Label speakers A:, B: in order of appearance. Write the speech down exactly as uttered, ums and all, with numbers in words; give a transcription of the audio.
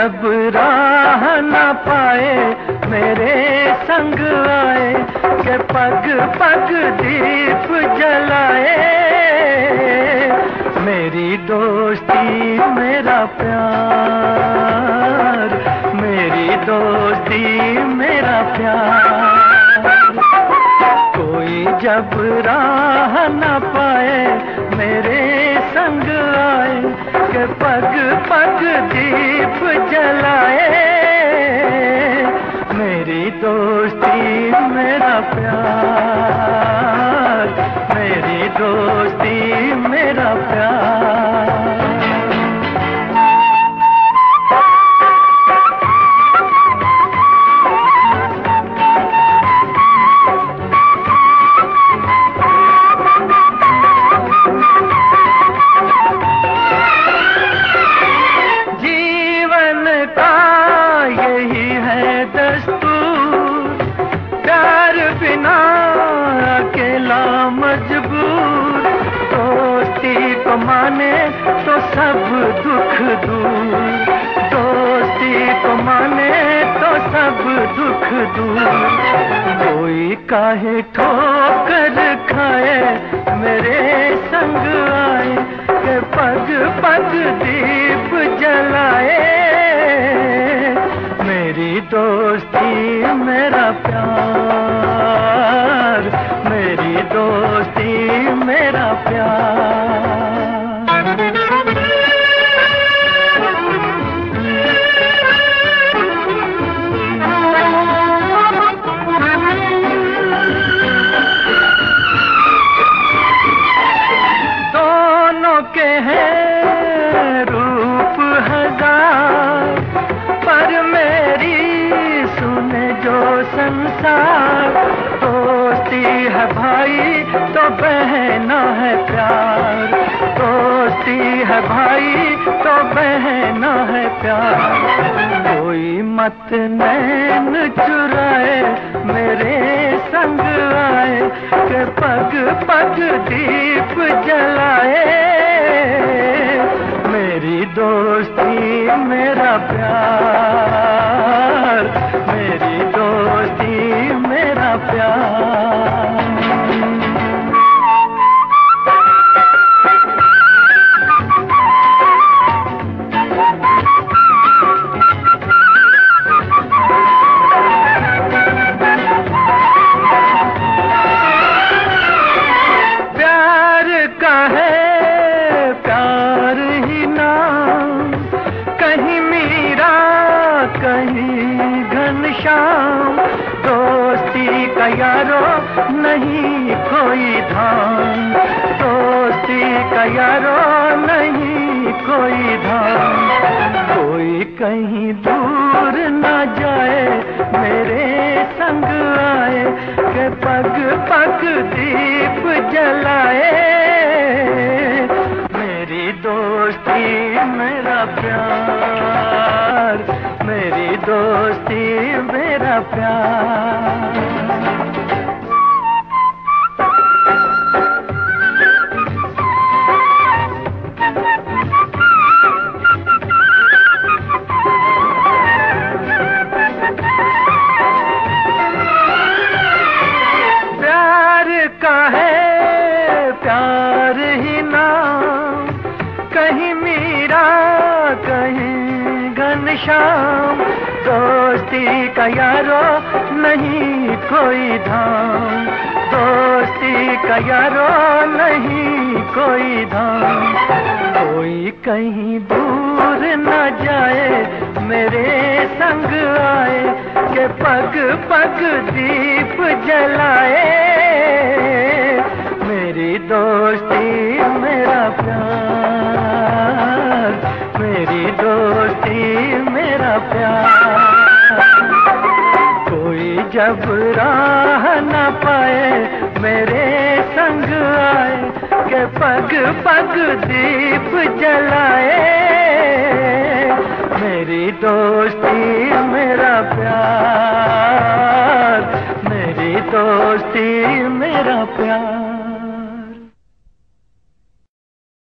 A: जब राह न पाए मेरे संग आए के पग पग दीप जलाए। मेरी दोस्ती मेरा प्यार, मेरी दोस्ती मेरा प्यार। कोई जब राह न पाए मेरे संग आए के पग पग दीप जलाए। मेरी दोस्ती मेरा प्यार, मेरी दोस्ती मेरा प्यार। मजबूर दोस्ती को माने तो सब दुख दूर, दोस्ती को माने तो सब दुख दूर। कोई काहे ठोकर खाए मेरे संग आए के पग पग दीप जलाए। मेरी दोस्ती मेरा प्यार, मेरी दोस्ती मेरा प्यार। दोनों के हैं रूप हजार पर मेरी सुने जो संसार। दोस्ती है भाई तो बहना है प्यार, दोस्ती है भाई तो बहना है प्यार। कोई मत नैन चुराए मेरे संग आए के पग पग दीप जलाए। मेरी दोस्ती मेरा प्यार, मेरी दोस्ती मेरा प्यार। प्यार का है प्यार ही नाम, कहीं मीरा कहीं घनश्याम। दोस्ती का यारो नहीं कोई धाम, दोस्ती का यारो नहीं कोई धाम। कोई कहीं दूर न जाए मेरे संग आए के पग पग दीप जलाए। मेरी दोस्ती मेरा प्यार, मेरी दोस्ती मेरा प्यार। प्यार का है प्यार ही नाम, कहीं मीरा कहीं घनश्याम। दोस्ती का यारो नहीं कोई धाम, दोस्ती का यारो नहीं कोई धाम। कोई कहीं दूर न जाए मेरे संग आए के पग पग दीप जलाए। मेरी दोस्ती मेरा प्यार, मेरी दोस्ती मेरा प्यार। कोई जब राह न पाए मेरे संग आए के पग पग दीप जलाए। मेरी दोस्ती मेरा प्यार, मेरी दोस्ती मेरा प्यार।